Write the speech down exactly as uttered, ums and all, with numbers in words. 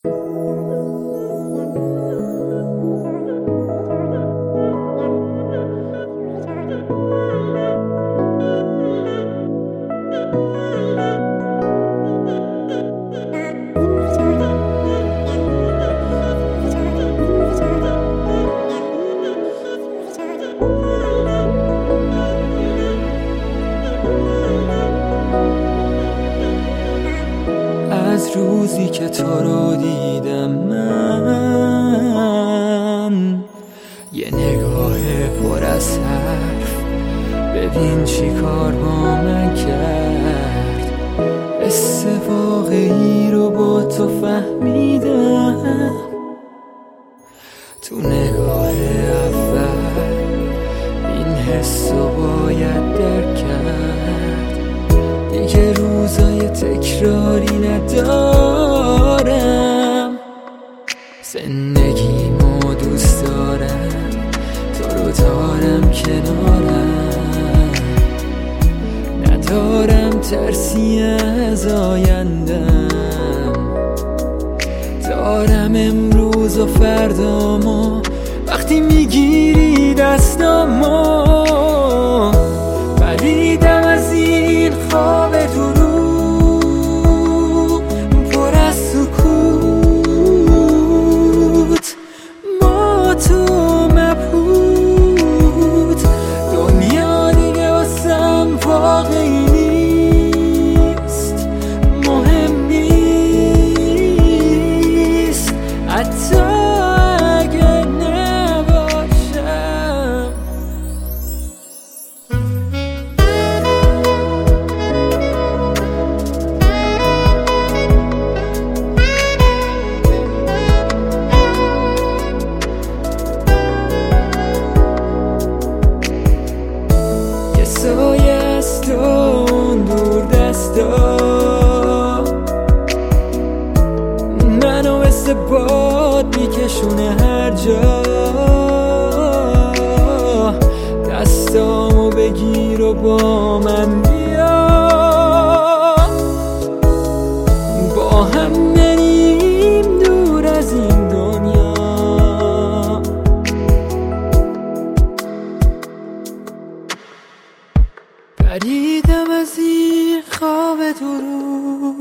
از روزی که تو رو دیدم من، یه نگاه پر از حرف، ببین چی کار با من کرد. قصه واقعی رو با تو فهمیدم تو نگاه اول، این حس رو باید درک کرد. دیگه روزای تکراری ندارم، زندگیمو دوست دارم، تو رو دارم کنارم، ندارم ترسی از آیندم، دارم امروز و فردامو. وقتی میگیری دستامو، پریدم از این خواب تو رو پر از سکوت، ما تو مبهوت، دنیا دیگه واسم واقعی نیست، مهم نیست حتی اگه نباشم. یه سایه است و اون دور دستا، منو مثل باد میکشونه هر جا. دستامو بگیر و با من بیا، با هم بریم دور از این دنیا. پریدم از این خواب تو رو